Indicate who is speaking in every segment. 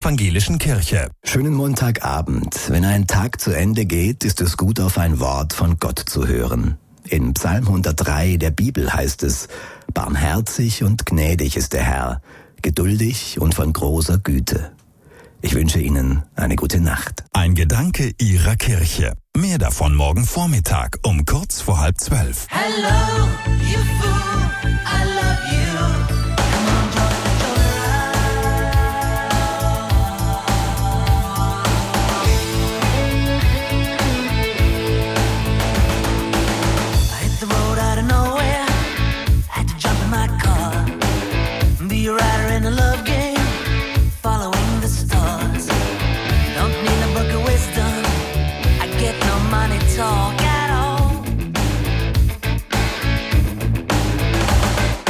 Speaker 1: Evangelischen Kirche.
Speaker 2: Schönen Montagabend. Wenn ein Tag zu Ende geht, ist es gut, auf ein Wort von Gott zu hören. In Psalm 103 der Bibel heißt es: Barmherzig und gnädig ist der Herr, geduldig und von großer Güte. Ich wünsche Ihnen eine gute Nacht.
Speaker 1: Ein Gedanke Ihrer Kirche. Mehr davon morgen Vormittag um kurz vor 11:30.
Speaker 3: Hello, you fool, I love you. Come on, I hit the road out of nowhere, had to jump in my car, be a rider in a love game, following the stars. Don't need a book of wisdom, I get no money talk at all.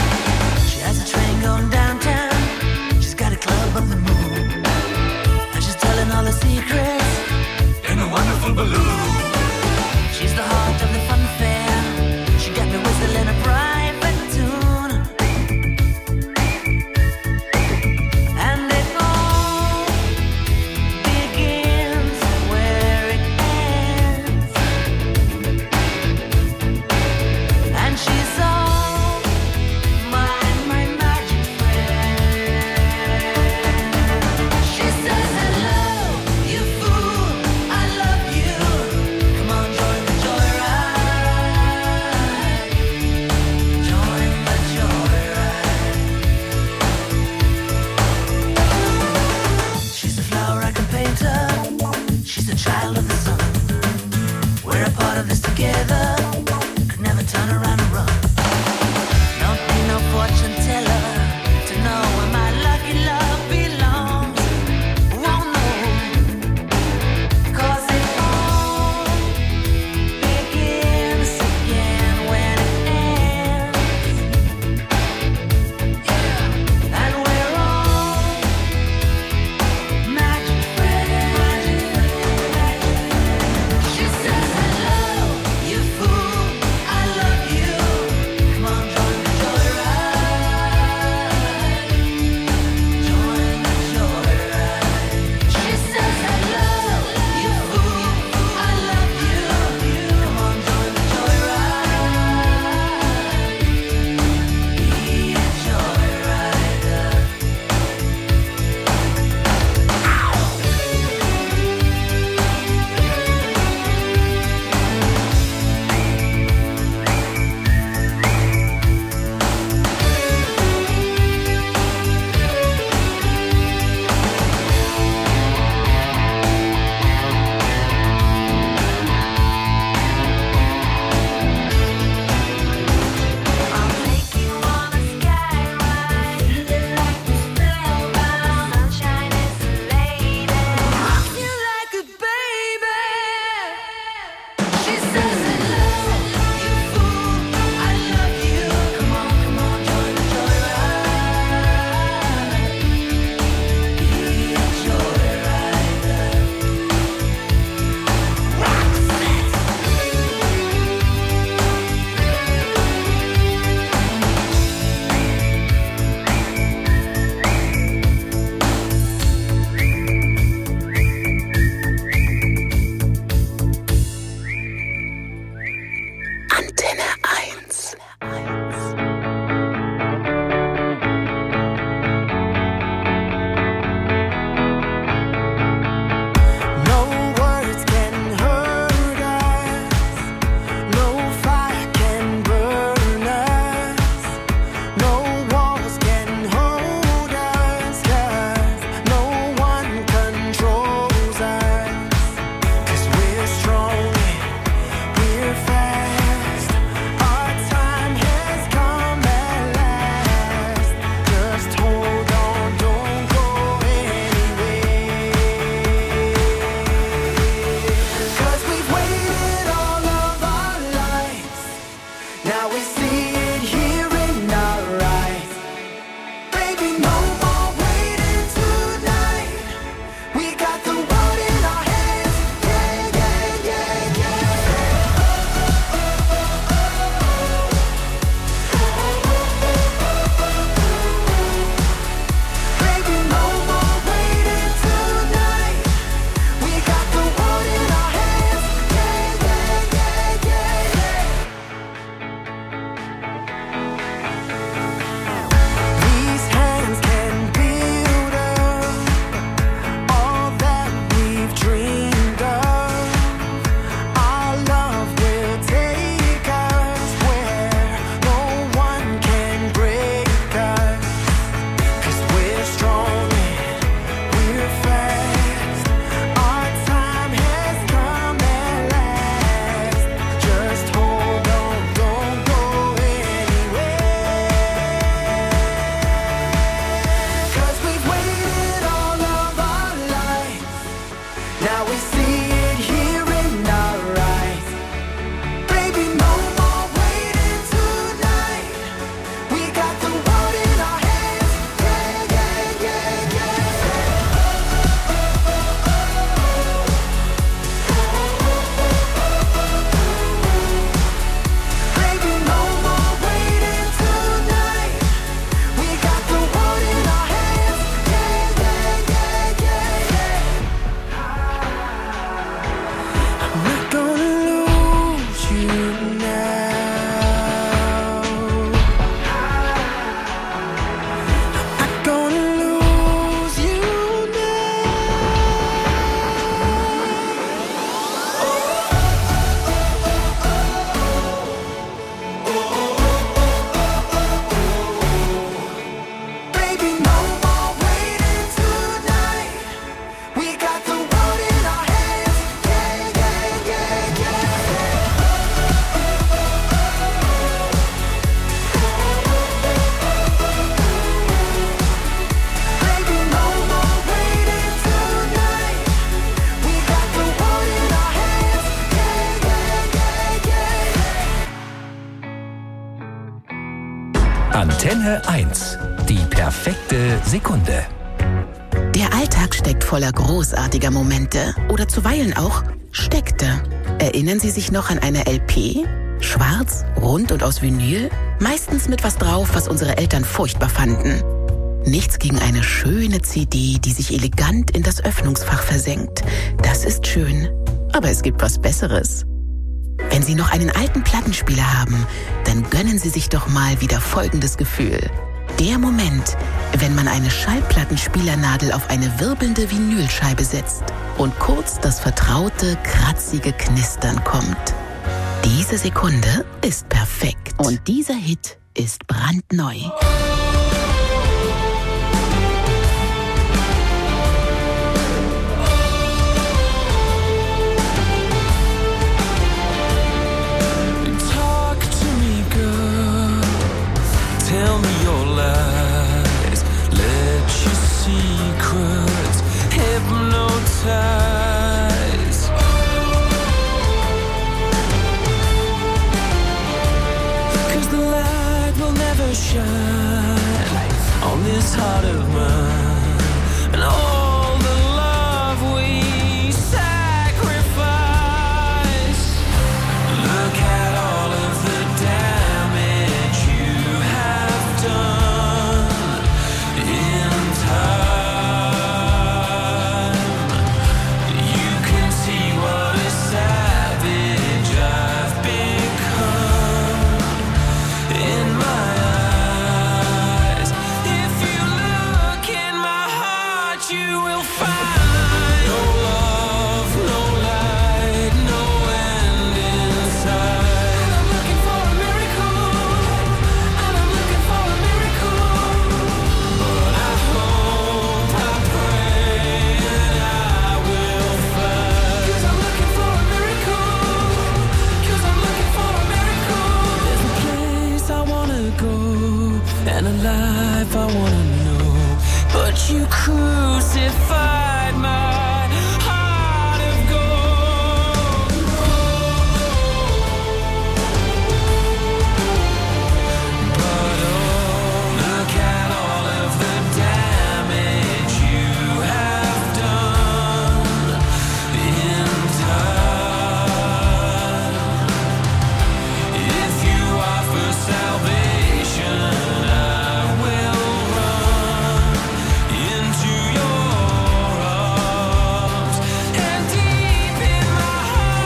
Speaker 4: Antenne 1. Die perfekte Sekunde.
Speaker 5: Der Alltag steckt voller großartiger Momente oder zuweilen auch steckte. Erinnern Sie sich noch an eine LP? Schwarz, rund und aus Vinyl? Meistens mit was drauf, was unsere Eltern furchtbar fanden. Nichts gegen eine schöne CD, die sich elegant in das Öffnungsfach versenkt. Das ist schön, aber es gibt was Besseres. Wenn Sie noch einen alten Plattenspieler haben, dann gönnen Sie sich doch mal wieder folgendes Gefühl. Der Moment, wenn man eine Schallplattenspielernadel auf eine wirbelnde Vinylscheibe setzt und kurz das vertraute, kratzige Knistern kommt. Diese Sekunde ist perfekt und dieser Hit ist brandneu.